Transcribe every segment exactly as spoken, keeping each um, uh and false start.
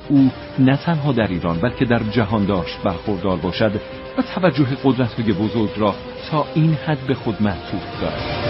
او نه تنها در ایران بلکه در جهان داشت برخوردار باشد و توجه قدرت‌های بزرگ را تا این حد به خود معطوف دارد.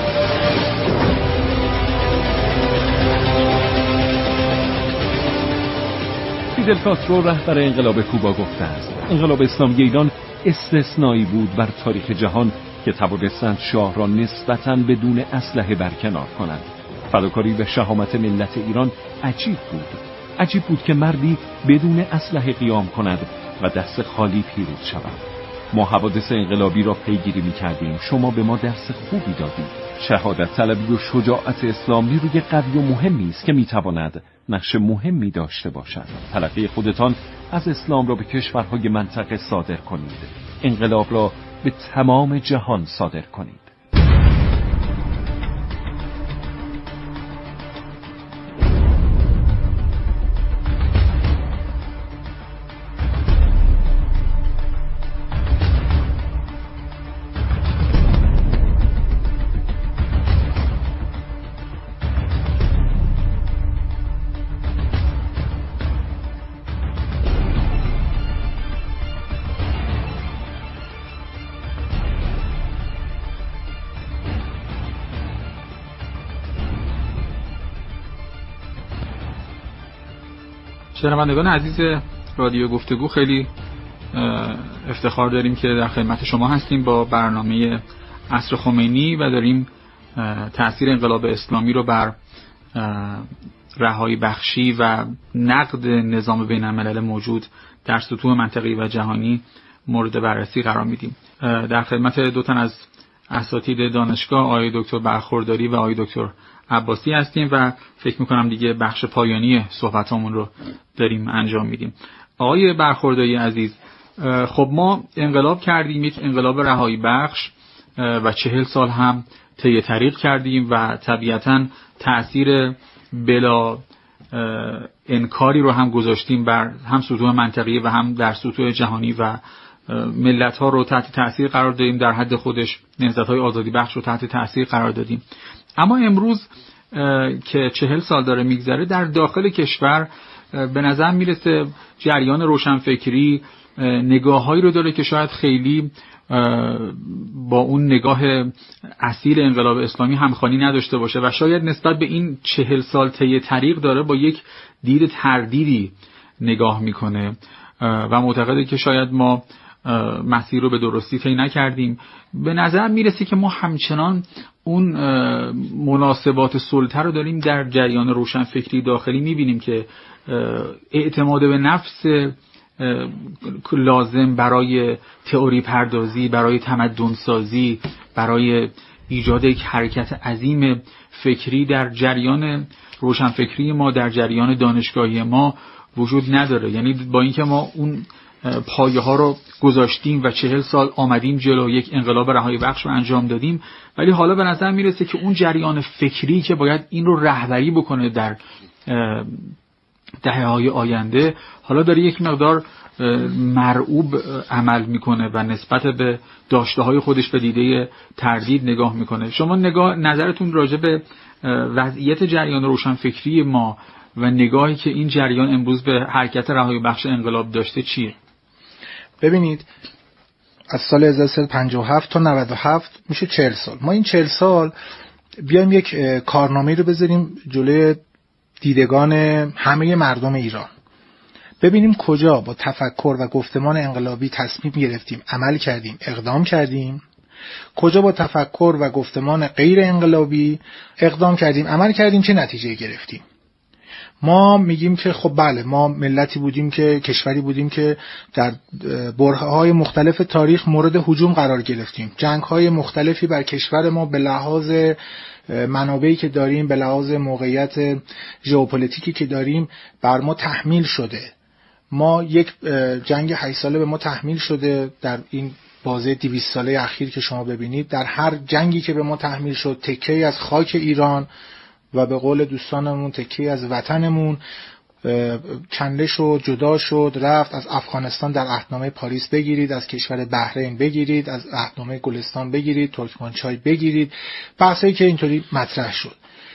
فیدل کاسترو رهبر انقلاب کوبا گفته است انقلاب اسلامی ایران استثنایی بود بر تاریخ جهان که توانستند شاه را نسبتاً بدون اسلحه برکنار کنند. فداکاری و شهامت ملت ایران عجیب بود. عجیب بود که مردی بدون اسلحه قیام کند و دست خالی پیروز شود. ما حوادث انقلابی را پیگیری می‌کردیم. شما به ما درس خوبی دادید. شهادت طلبی و شجاعت اسلامی روی قوی و مهمی است که می‌تواند نقش مهمی داشته باشد. تلقی خودتان از اسلام را به کشورهای منطقه صادر کنید. انقلاب را به تمام جهان صادر کنید. شنوندگان عزیز رادیو گفتگو، خیلی افتخار داریم که در خدمت شما هستیم با برنامه عصر خمینی و داریم تأثیر انقلاب اسلامی رو بر رهایی بخشی و نقد نظام بین الملل موجود در سطوح منطقه‌ای و جهانی مورد بررسی قرار میدیم. در خدمت دو تن از اساتید دانشگاه، آقای دکتر برخورداری و آقای دکتر عباسی هستیم و فکر میکنم دیگه بخش پایانی صحبتامون رو داریم انجام میدیم. آقای برخورداری عزیز، خب ما انقلاب کردیم، یک انقلاب رهایی بخش و چهل سال هم طی طریق کردیم و طبیعتاً تأثیر بلا انکاری رو هم گذاشتیم بر هم سطوح منطقه‌ای و هم در سطوح جهانی و ملت ها رو تحت تأثیر قرار دادیم، در حد خودش نهضت‌های آزادی بخش رو تحت تأثیر قرار دادیم. اما امروز که چهل سال داره میگذره، در داخل کشور به نظر میرسه جریان روشنفکری نگاه‌هایی رو داره که شاید خیلی با اون نگاه اصیل انقلاب اسلامی همخوانی نداشته باشه و شاید نسبت به این چهل سال طی طریق داره با یک دید تردیدی نگاه میکنه و معتقده که شاید ما مسیر رو به درستی طی نکردیم. به نظر میرسه که ما همچنان اون مناسبات سلطه رو داریم در جریان روشنفکری داخلی میبینیم که اعتماد به نفس لازم برای تئوری پردازی، برای تمدن سازی، برای ایجاد یک حرکت عظیم فکری در جریان روشنفکری ما، در جریان دانشگاهی ما وجود نداره. یعنی با اینکه ما اون پایه ها رو گذاشتیم و چهل سال آمدیم جلو، یک انقلاب رهایی بخش رو انجام دادیم، ولی حالا به نظر میرسه که اون جریان فکری که باید این رو رهبری بکنه در دهه‌های آینده، حالا داره یک مقدار مرعوب عمل میکنه و نسبت به داشته‌های خودش به دیده تردید نگاه میکنه. شما نگاه نظرتون راجع به وضعیت جریان روشنفکری ما و نگاهی که این جریان امروز به حرکت رهایی بخش انقلاب داشته چیه؟ ببینید، از سال هزار و سیصد و پنجاه و هفت تا نود و هفت میشه چهل سال. ما این چهل سال بیایم یک کارنامه رو بذاریم جلوی دیدگان همه مردم ایران، ببینیم کجا با تفکر و گفتمان انقلابی تصمیم گرفتیم، عمل کردیم، اقدام کردیم، کجا با تفکر و گفتمان غیر انقلابی اقدام کردیم، عمل کردیم، چه نتیجه گرفتیم. ما میگیم که خب بله، ما ملتی بودیم که کشوری بودیم که در برهه‌های مختلف تاریخ مورد هجوم قرار گرفتیم، جنگ‌های مختلفی بر کشور ما به لحاظ منابعی که داریم، به لحاظ موقعیت ژئوپلیتیکی که داریم بر ما تحمیل شده. ما یک جنگ هشت ساله به ما تحمیل شده در این بازه دویست ساله اخیر که شما ببینید. در هر جنگی که به ما تحمیل شد تکه‌ای از خاک ایران و به قول دوستانمون تکه‌ای از وطنمون کنده شد، جدا شد، رفت. از افغانستان در عهدنامه پاریس بگیرید، از کشور بحرین بگیرید، از عهدنامه گلستان بگیرید، ترکمانچای بگیرید، بحثایی که اینطوری مطرح شد.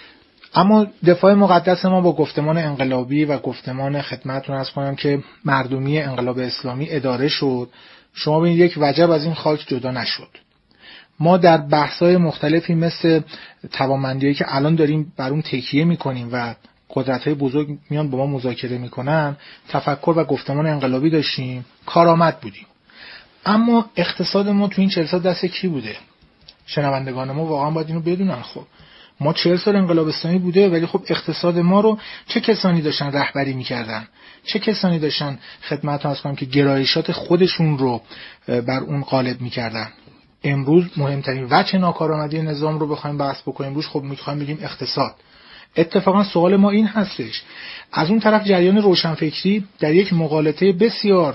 اما دفاع مقدس ما با گفتمان انقلابی و گفتمان خدمتتون عرض کنم که مردمی انقلاب اسلامی اداره شد. شما ببینید یک وجب از این خاک جدا نشد. ما در بحث‌های مختلفی مثل توانمندی‌هایی که الان داریم بر اون تکیه می‌کنیم و قدرت‌های بزرگ میان با ما مذاکره می‌کنن، تفکر و گفتمان انقلابی داشتیم، کارآمد بودیم. اما اقتصاد ما تو این چهل سال دست کی بوده؟ شنوندگان ما واقعا باید اینو بدونن. خب ما چهل سال انقلاب اسلامی بوده، ولی خب اقتصاد ما رو چه کسانی داشتن رهبری می‌کردن؟ چه کسانی داشتن خدمتتون عرض کنم که گرایشات خودشون رو بر اون غالب می‌کردن؟ امروز مهمترین وجه ناکارآمدی نظام رو بخوایم بحث بکنیم روش، خب می‌خوایم بگیم اقتصاد. اتفاقا سوال ما این هستش، از اون طرف جریان روشنفکری در یک مغالطه بسیار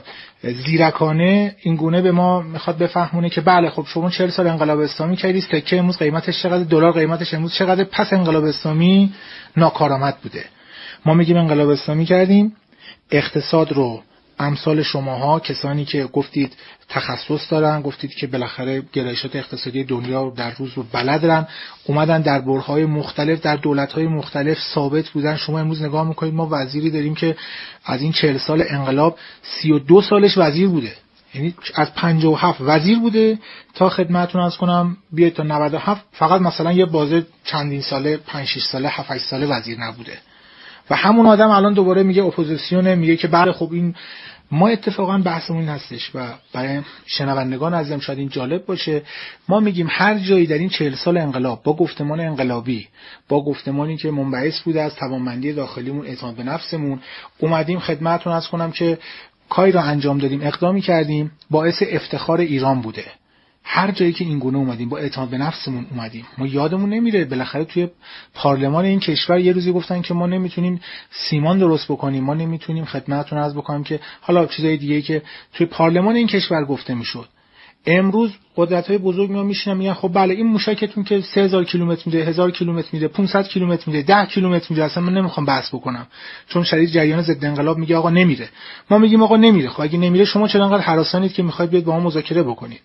زیرکانه این گونه به ما میخواد بفهمونه که بله خب شما چهل سال انقلاب اسلامی کردید، تکه امروز قیمتش چقدر، دلار قیمتش امروز چقدر، پس انقلاب اسلامی ناکارآمد بوده. ما میگیم انقلاب اسلامی کردیم، اقتصاد رو امثال شماها، کسانی که گفتید تخصص دارن، گفتید که بالاخره گرایشات اقتصادی دنیا در روز رو بلدن، اومدن در برهه‌های مختلف در دولت‌های مختلف ثابت بودن. شما امروز نگاه میکنید ما وزیری داریم که از این چهل سال انقلاب سی و دو سالش وزیر بوده، یعنی از پنجاه و هفت وزیر بوده تا خدمتتون عرض کنم بیاید تا نود و هفت فقط مثلا یه بازه چندین ساله پنج شش ساله هفت هشت ساله وزیر نبوده. و همون آدم الان دوباره میگه اپوزیسیون، میگه که بله خب این. ما اتفاقا بحثمون این هستش و برای شنوندگان عزیزم شاید این جالب باشه، ما میگیم هر جایی در این چهل سال انقلاب با گفتمان انقلابی، با گفتمانی که منبعث بوده از توانمندی داخلیمون، اعتماد به نفسمون، اومدیم خدمتتون عرض کنم که کاری را انجام دادیم، اقدامی کردیم، باعث افتخار ایران بوده. هر جایی که این گونه اومدیم با اعتماد به نفسمون اومدیم. ما یادمون نمیره بالاخره توی پارلمان این کشور یه روزی گفتن که ما نمیتونیم سیمان درست بکنیم، ما نمیتونیم خدمتتون عرض بکنم که حالا چیزای دیگه‌ای که توی پارلمان این کشور گفته میشد. امروز قدرت‌های بزرگ میان میشینن میگن خب بله این موشکتون که سه هزار کیلومتر میده، هزار کیلومتر میده، پانصد کیلومتر میده، ده کیلومتر میده، اصلا من نمیخوام بحث بکنم چون شدید جریان ضد انقلاب میگه آقا نمیره. ما میگیم آقا نمیره. خب اگه نمیره شما چرا انقدر هراسانید که میخواید بیاید با ما مذاکره بکنید؟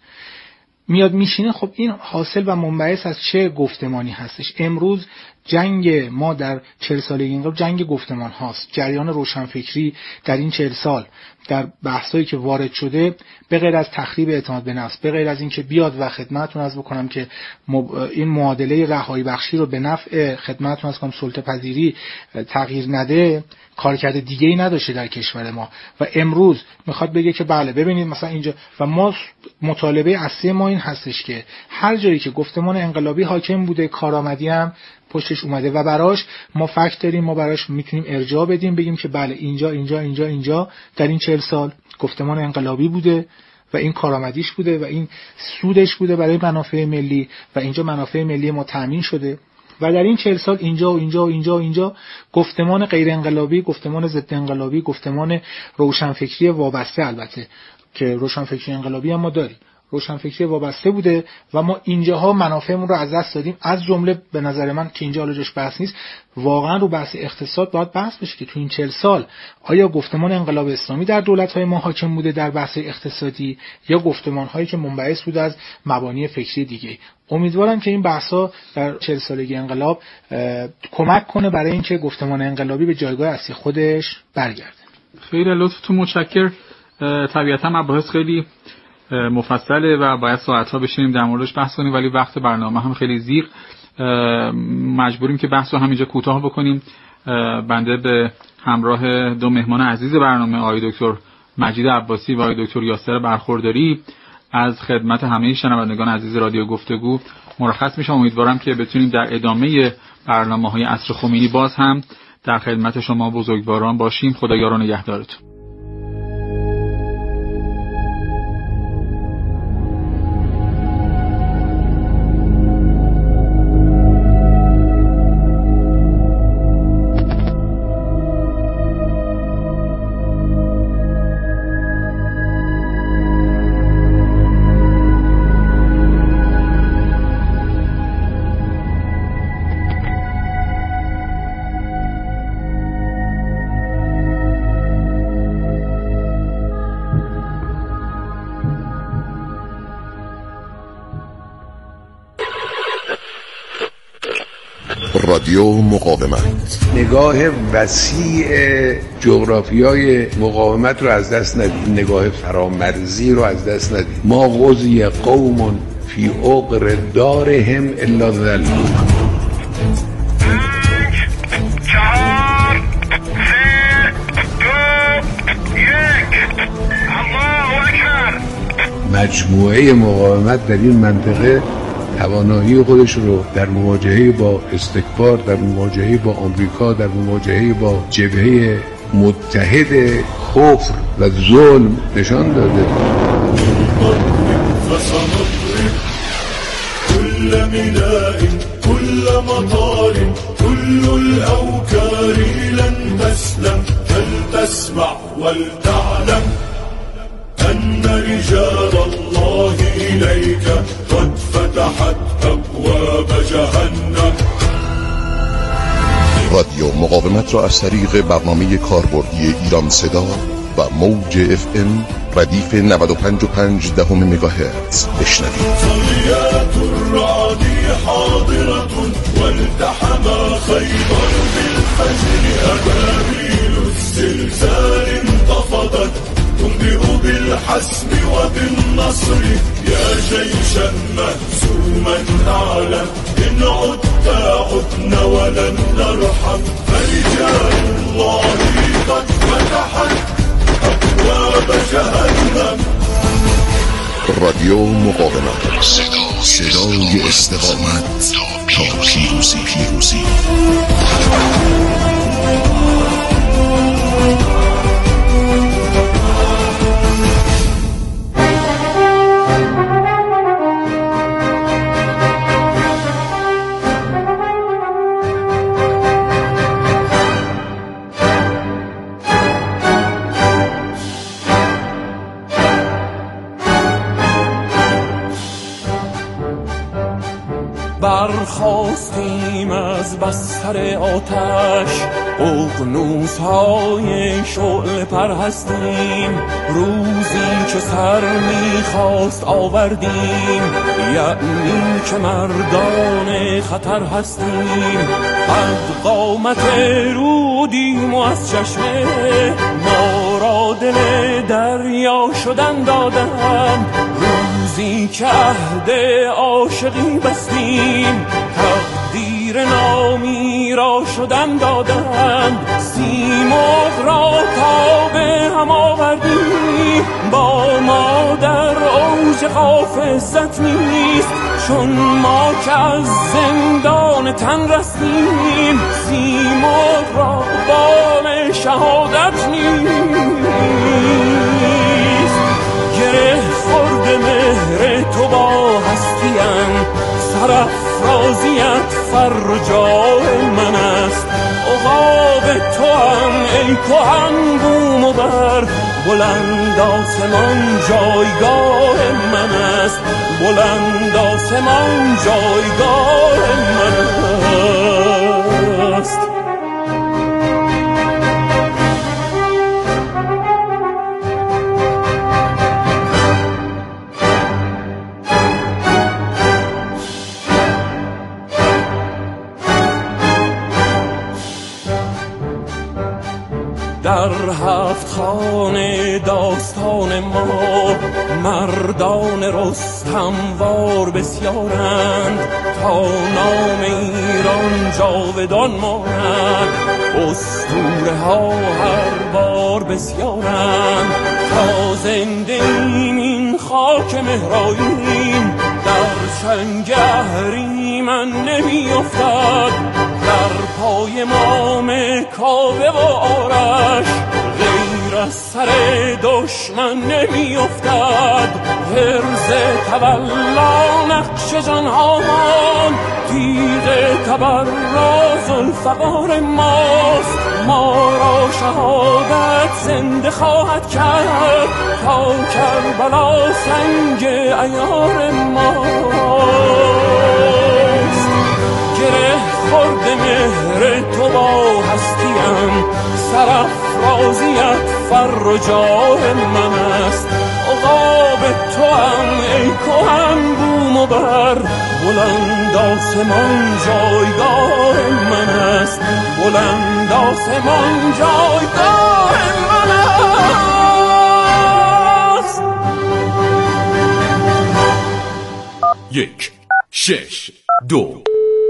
میاد میشینه. خب این حاصل و منبعث از چه گفتمانی هستش؟ امروز جنگ ما در چهل سالگی انقلاب جنگ گفتمان هاست. جریان روشنفکری در این چهل سال در بحثایی که وارد شده، به غیر از تخریب اعتماد به نفس، به غیر از این که بیاد و خدمتتون عرض بکنم که این معادله رهایی بخشی رو به نفع خدمتتون عرض کنم سلطه پذیری تغییر نده، کارکرد دیگه ای نداشته در کشور ما. و امروز میخواد بگه که بله ببینید مثلا اینجا، و ما مطالبه اصلی ما این هستش که هر جایی که گفتمان انقلابی حاکم بوده، کارآمدی هم پشتش اومده و براش ما فکت داریم، ما براش میتونیم ارجاع بدیم، بگیم که بله اینجا اینجا اینجا اینجا در این چهل سال گفتمان انقلابی بوده و این کارآمدیش بوده و این سودش بوده برای منافع ملی و اینجا منافع ملی ما تامین شده. و در این چهل سال اینجا و اینجا و اینجا و اینجا گفتمان غیر انقلابی، گفتمان ضد انقلابی، گفتمان روشنفکری وابسته، البته که روشنفکری انقلابی هم ما داریم، روشنفکری وابسته بوده و ما اینجاها منافعمون رو از دست دادیم. از جمله به نظر من که اینجا حالا جاش بحث نیست، واقعا رو بحث اقتصاد باید بحث بشه که تو این چهل سال آیا گفتمان انقلاب اسلامی در دولت‌های ما حاکم بوده در بحث اقتصادی یا گفتمان‌هایی که منبعث بوده از مبانی فکری دیگه. امیدوارم که این بحث‌ها در چهل سالگی انقلاب کمک کنه برای اینکه گفتمان انقلابی به جایگاه اصلی خودش برگرده. خیلی لطفتون متشکرم. طبیعتا مباحث خیلی مفصله و باید ساعت‌ها بشینیم در موردش بحث کنیم، ولی وقت برنامه هم خیلی زیغ، مجبوریم که بحث رو همینجا کوتاه بکنیم. بنده به همراه دو مهمان عزیز برنامه، آقای دکتر مجید عباسی و آقای دکتر یاسر برخورداری، از خدمت همه شنوندگان عزیز رادیو گفتگو مرخص میشم. امیدوارم که بتونیم در ادامه برنامه‌های عصر خمینی باز هم در خدمت شما بزرگواران باشیم. خدا یار و نگهدارتون. رادیو مقاومت. نگاه وسیع جغرافیای مقاومت رو از دست ندید، نگاه فرامرزی رو از دست ندید. ما غزی قوم فی عقر دارهم الا ذلوا. مجموعه مقاومت در این منطقه توانایی خودش رو در مواجهه با استکبار، در مواجهه با آمریکا، در مواجهه با جبهه متحد کفر و ظلم نشان داده. كل ميناء كل مطار كل الأوكار لن تسلم فلتسمع ولتعلم أن رجال الله إليك قد فتحت أبواب جهنم. رادیو مقاومت را از طریق برنامه کاربردی ایران صدا و موج اف ام ردیف نود و پنج و پنج دهم مگاهرتز بشنوید. صليات الرعد حاضرة والتحم خيبر بالفجر أبابيل الزلزال انتفضت تنبئ بالحسم وبالنصر يا جيشا مهزوما أعلم إن عدت عدنا ولن نرحم فرجال الله قد فتحت أبواب جهنم. رادیو مقاومت، صدا صدای استقامت تا پیروزی پیروزی. برخواستیم از بستر آتش، اقنوس های شعله پرهستیم، روزی که سر میخواست آوردیم، یعنی که مردان خطر هستیم. قد قامت رودیم و از چشمه ما را دل دریا شدن دادند، روزی که عهد عاشقی بستیم، تقدیر نامی را شدن دادند، سیمرغ را تا به هم آوردیم، با ما در اوج قاف عزت نیست، چون ما که از زندان تن رستیم، سیمرغ را بال شهادت نیست. گره خورده مهر تو با هستیم، سرافرازیت فر و جای من است، عقاب تو هم ای کهن بوم و بر، بلند آسمان جایگاه من است، بلند آسمان جایگاه من است. در هفت خانه داستان ما مردان رستموار بسیارند، تا نام ایران جاودان ماند، اسطوره ها هر بار بسیارند، تا زنده ایم این خاک مهراییم، در چنگ اهریمن نمی افتد، در پای مام کاوه و آرش، غیر از سر دشمن نمی افتد، حرز تولا نقش جانهامان، تیغ تبرز الفقار ماست، ما را شهادت زنده خواهد کرد، تا کربلا سنگ عیار ماست. گره خورده مهر تو با هستیم، سرافرازیت فر و جاه من است، عقاب تو هم ای کهن بود بوم و بر، بلند آسمان جایگاه من است، بلند آسمان جایگاه من است. یک شش دو.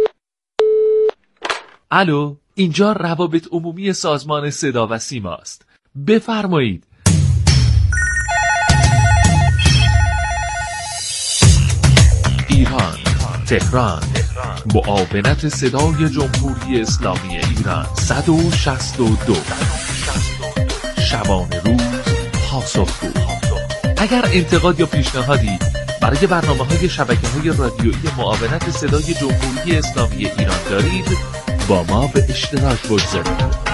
الو، اینجا روابط عمومی سازمان صدا و سیما است. بفرمایید. ایران، تهران، معاونت صدای جمهوری اسلامی ایران، صد و شصت و دو. شبانه روز پاسخگو. اگر انتقاد یا پیشنهادی برای برنامه‌های شبکه‌های رادیویی معاونت صدای جمهوری اسلامی ایران دارید، با ما به اشتراک بگذارید.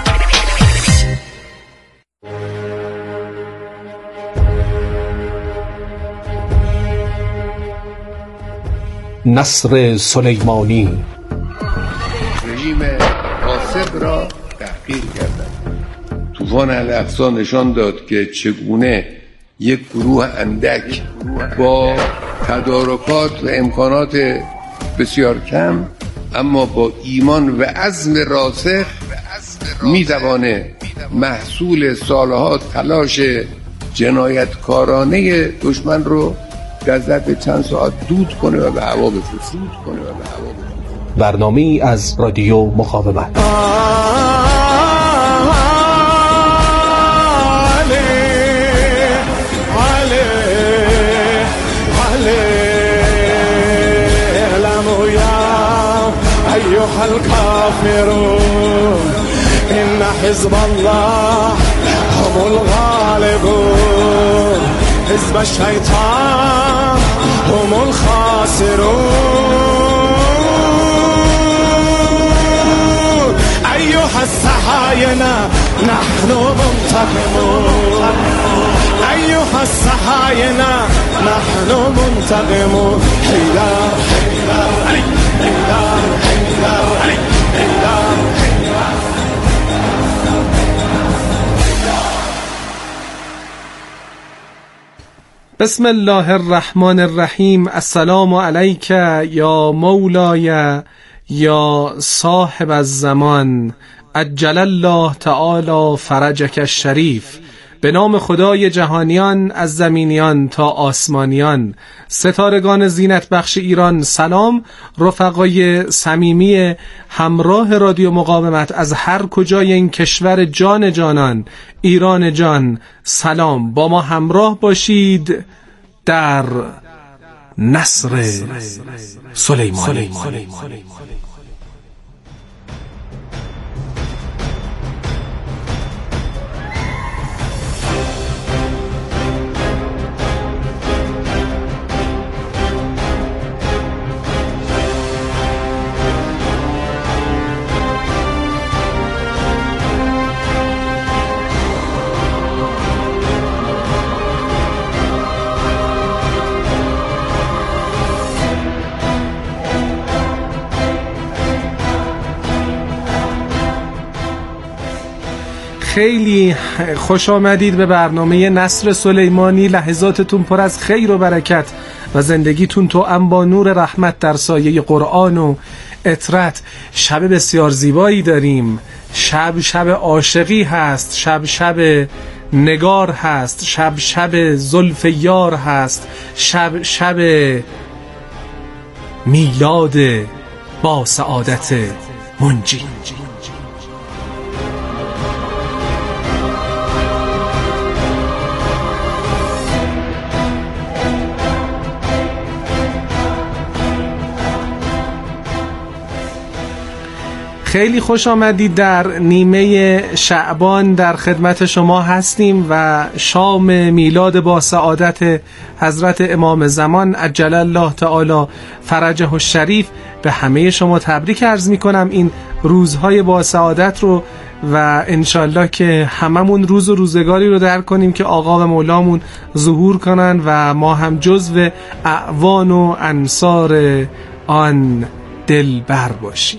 نصر سلیمانی رژیم غاصب را تحقیر کردند. طوفان الاقصی نشان داد که چگونه یک گروه اندک با تدارکات و امکانات بسیار کم اما با ایمان و عزم راسخ می‌تواند محصول سالها تلاش جنایتکارانه دشمن رو در ظرف چند ساعت دود کنه و به هوا بفرسته. برنامه‌ای از رادیو مقاومت. أيها الكافرون إن حزب الله هم الغالبون حزب الشيطان هم الخاسرون أيها الصهاينة نحن منتقمون أيها الصهاينة نحن منتقمون حيدر حيدر علي حيدر حيدر علي حيدر حيدر. بسم الله الرحمن الرحیم. السلام علیک یا مولای یا صاحب الزمان، عجل الله تعالی فرجک الشریف. به نام خدای جهانیان، از زمینیان تا آسمانیان، ستارگان زینت بخش ایران سلام. رفقای صمیمی همراه رادیو مقاومت از هر کجای این کشور جان جانان، ایران جان سلام. با ما همراه باشید در نصر سلیمانی. خیلی خوش آمدید به برنامه نصر سلیمانی. لحظاتتون پر از خیر و برکت و زندگیتون توأم با نور رحمت در سایه قرآن و اطرت. شب بسیار زیبایی داریم. شب شب عاشقی هست، شب شب نگار هست، شب شب زلف یار هست، شب شب میلاد با سعادت منجی. خیلی خوش آمدید. در نیمه شعبان در خدمت شما هستیم و شام میلاد با سعادت حضرت امام زمان عجل الله تعالی فرجه الشریف به همه شما تبریک عرض می کنم این روزهای با سعادت رو و انشالله که هممون روز و روزگاری رو در کنیم که آقا و مولامون ظهور کنن و ما هم جزو اعوان و انصار آن دلبر باشیم.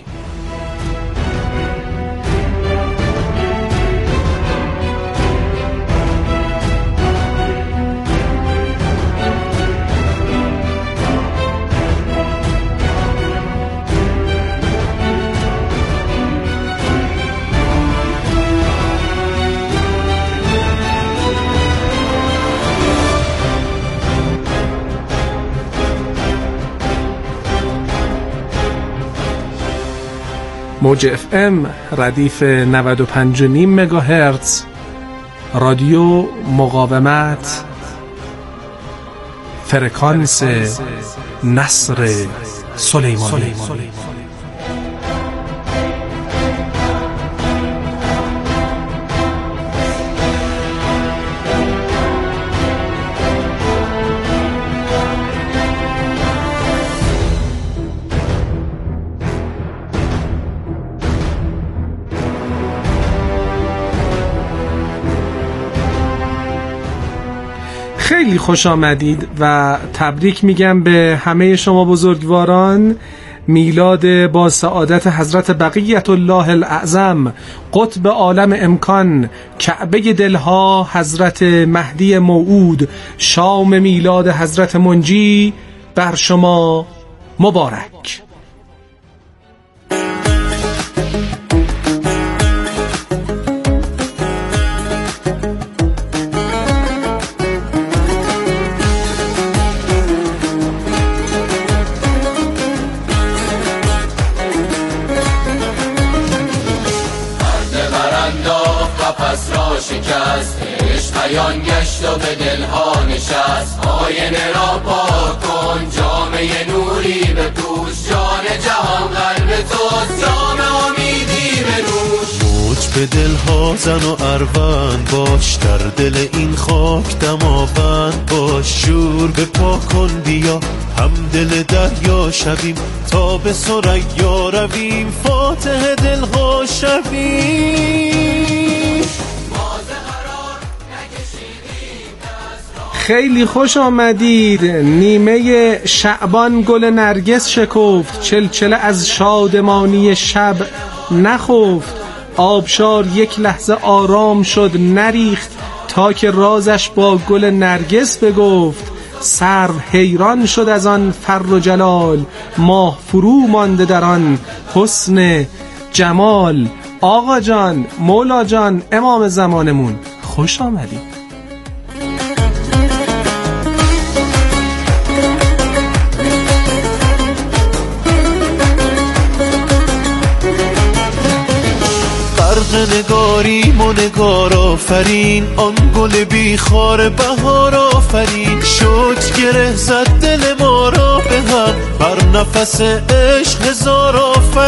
موج اف ام ردیف نود و پنج و نیم مگاهرتز، رادیو مقاومت، فرکانس نصر سلیمانی. خیلی خوش آمدید و تبریک میگم به همه شما بزرگواران. میلاد با سعادت حضرت بقیت الله الاعظم، قطب عالم امکان، کعبه دلها حضرت مهدی موعود، شام میلاد حضرت منجی بر شما مبارک. شکست عشق عیان گشت و به دلها نشست. آینه را پاک کن، جامعه نوری بپوش، جان جهان قلب توست، جام امیدی بنوش. موج به دلها زن و اروند باش، در دل این خاک دماوند باش. شور به پا کن بیا، هم دل دریا شویم، تا به ثریا رویم، فاتح دلها شویم. خیلی خوش آمدید. نیمه شعبان گل نرگس شکفت، چلچله از شادمانی شب نخفت. آبشار یک لحظه آرام شد نریخت، تا که رازش با گل نرگس بگفت. سرو حیران شد از آن فر و جلال، ماه فرو مانده در آن حسن جمال. آقا جان، مولا جان، امام زمانمون، خوش آمدید. نگاریم و نگار آفرین، آن گل بیخار بهار آفرین. شد گره زد دل ما را به هم، بر نفس عشق هزار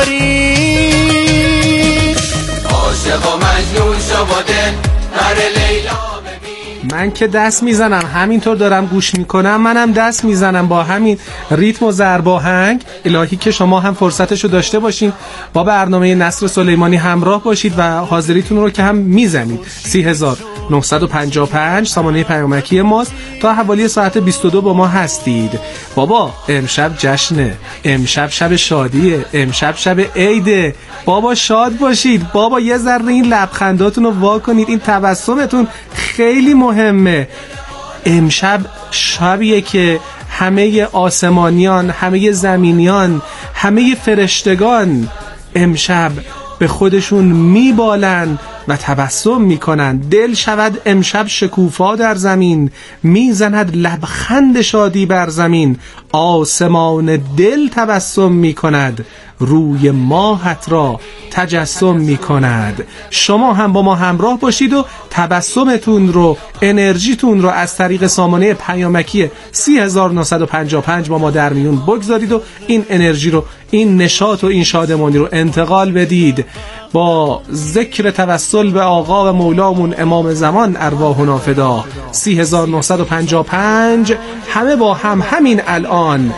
آفرین. عاشق و مجنون شو و دل بر لیلا. من که دست میزنم، همینطور دارم گوش میکنم، منم دست میزنم با همین ریتم و ضرب آهنگ. الهی که شما هم فرصتشو داشته باشین، با برنامه نصر سلیمانی همراه باشید و حاضریتون رو که هم میزنید. سی هزار و نهصد و پنجاه و پنج سامانه پیامکی ماست. تا حوالی ساعت بیست و دو با ما هستید. بابا امشب جشنه، امشب شب شادیه، امشب شب عیده. بابا شاد باشید. بابا یه ذره این لبخنداتون رو وا کنید، این تبسمتون خیلی مهمه. امشب شبیه که همه آسمانیان، همه زمینیان، همه فرشتگان امشب به خودشون میبالن و تبسم میکنن. دل شود امشب شکوفا در زمین، میزند لبخند شادی بر زمین. آسمان دل تبسم میکند، روی ماهت را تجسم میکند. شما هم با ما همراه باشید و تبسمتون رو، انرژیتون رو از طریق سامانه پیامکی سی هزار و نهصد و پنجاه و پنج با ما در میون بگذارید و این انرژی رو، این نشاط و این شادمانی رو انتقال بدید. با ذکر توسل به آقا و مولامون امام زمان ارواحنا فدا. سی هزار و نهصد و پنجاه و پنج همه با هم همین الان.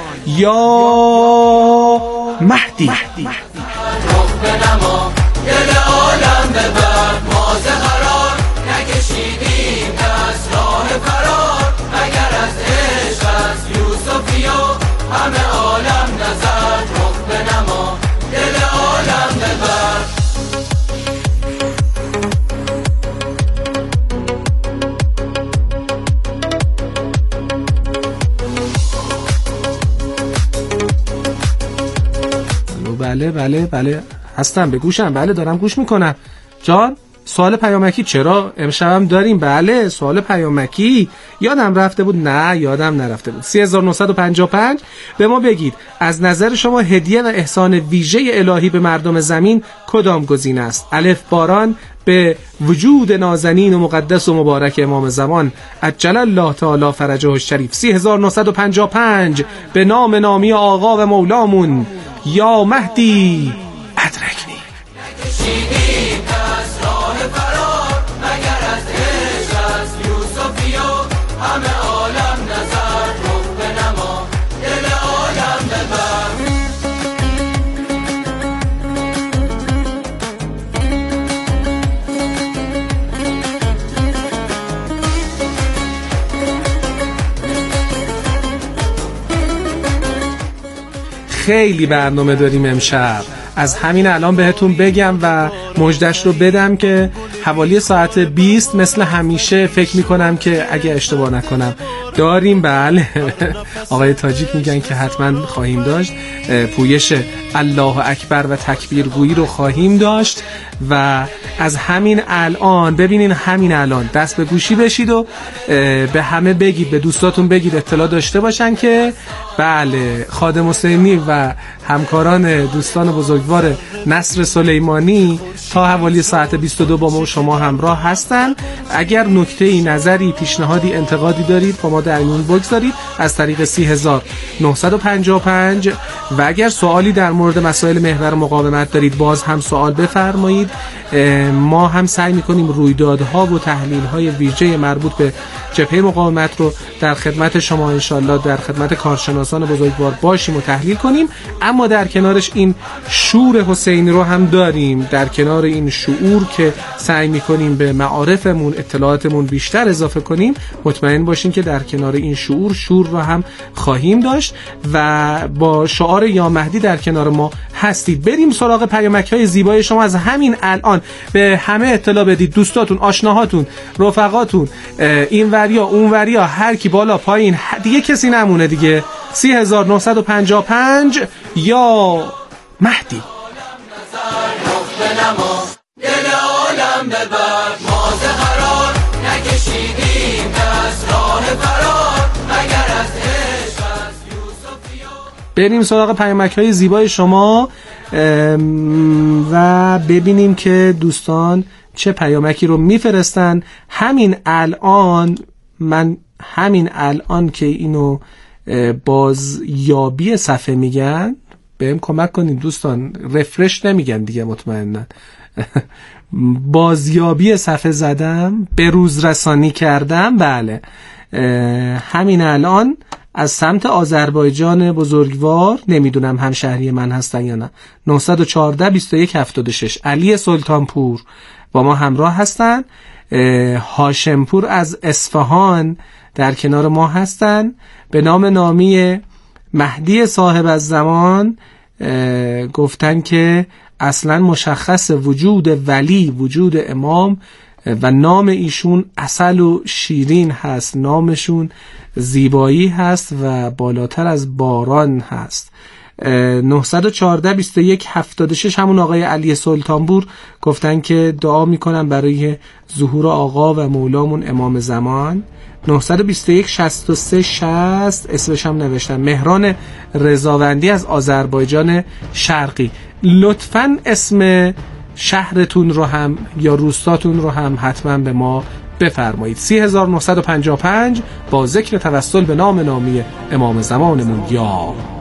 یا مهدی همه عالم نظر رخ بنما، دل عالم ببر. بله بله بله هستم، به گوشم. بله دارم گوش میکنم. جان سوال پیامکی چرا امشبم داریم؟ بله سوال پیامکی. یادم رفته بود؟ نه یادم نرفته بود. سه هزار و نهصد و پنجاه و پنج به ما بگید از نظر شما هدیه و احسان ویژه الهی به مردم زمین کدام گزینه است؟ الف باران به وجود نازنین و مقدس و مبارک امام زمان عجل الله تعالی فرجه الشریف. سه هزار و نهصد و پنجاه و پنج به نام نامی آقا و مولامون یا مهدی ادرکنی. خیلی برنامه داریم امشب. از همین الان بهتون بگم و مژدش رو بدم که حوالی ساعت بیست مثل همیشه فکر میکنم که اگه اشتباه نکنم داریم. بله آقای تاجیک میگن که حتما خواهیم داشت. پویش الله اکبر و تکبیرگویی رو خواهیم داشت و از همین الان ببینین، همین الان دست به گوشی بشید و به همه بگید، به دوستاتون بگید اطلاع داشته باشن که بله خادم حسینی و همکاران دوستان بزرگوار نصر سلیمانی تا حوالی ساعت بیست و دو با ما و شما همراه هستن. اگر نکته‌ای، نظری، پیشنهادی، انتقادی دارید با ما در میون بگذارید از طریق سه هزار و نهصد و پنجاه و پنج و اگر سوالی در مورد مسائل محور مقاومت دارید باز هم سوال بفرمایید. ما هم سعی میکنیم رویدادها و تحلیل‌های ویژه مربوط به جبهه مقاومت رو در خدمت شما انشالله در خدمت کارشناسان بزرگوار باشیم و تحلیل کنیم. اما در کنارش این شور حسینی رو هم داریم. در کنار این شعور که سعی میکنیم به معارفمون، اطلاعاتمون بیشتر اضافه کنیم، مطمئن باشین که در کنار این شعور شور رو هم خواهیم داشت و با شعار یا مهدی در کنار ما هستید. بریم سراغ پیامک‌های زیبای شما. از همین الان به همه اطلاع بدید، دوستاتون، آشناهاتون، رفقاتون، این وریا اون وریا، هر کی بالا پایین، دیگه کسی نمونه دیگه. سه هزار و نهصد و پنجاه و پنج یا مهدی. بریم سراغ پیامک‌های زیبای شما و ببینیم که دوستان چه پیامکی رو میفرستن. همین الان من همین الان که اینو بازیابی صفحه میگن بهم کمک کنید دوستان، رفرش نمیگن دیگه مطمئنن. بازیابی صفحه زدم، به روز رسانی کردم. بله همین الان از سمت آذربایجان بزرگوار، نمیدونم همشهری من هستن یا نه، نه یک چهار بیست و یک هفتاد و شش علی سلطانپور با ما همراه هستن. هاشمپور از اصفهان در کنار ما هستن. به نام نامی مهدی صاحب از زمان گفتن که اصلا مشخص وجود ولی، وجود امام و نام ایشون عسل و شیرین هست، نامشون زیبایی هست و بالاتر از باران هست. نه یک چهار بیست و یک هفتاد و شش همون آقای علی سلطانپور گفتن که دعا میکنن برای ظهور آقا و مولامون امام زمان. نه دو یک شصت و سه شصت اسمش هم نوشتن. مهران رضاوندی از آذربایجان شرقی. لطفاً اسم شهرتون رو هم یا روستاتون رو هم حتما به ما بفرمایید. سه هزار و نهصد و پنجاه و پنج با ذکر توسل به نام نامی امام زمانمون یا